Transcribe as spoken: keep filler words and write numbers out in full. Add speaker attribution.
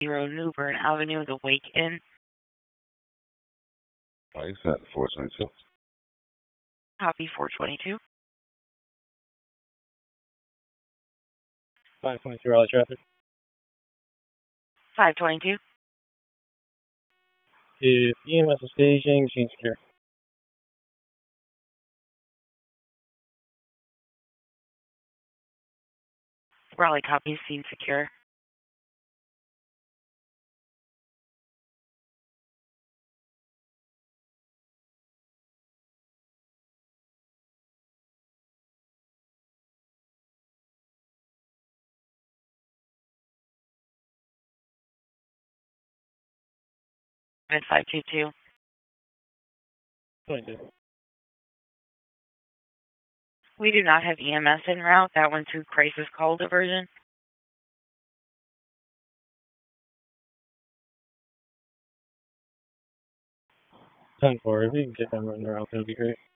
Speaker 1: Road, New Bern Avenue, the Wake Inn.
Speaker 2: I sent four twenty-two.
Speaker 1: Copy four twenty-two.
Speaker 3: five twenty-two, Raleigh traffic.
Speaker 1: five twenty-two.
Speaker 3: If E M S is staging, machine secure.
Speaker 1: Raleigh copy, scene secure. five two two.
Speaker 3: twenty-two.
Speaker 1: We do not have E M S en route. That went through crisis call diversion.
Speaker 3: ten four, if you can get them running around, that would be great.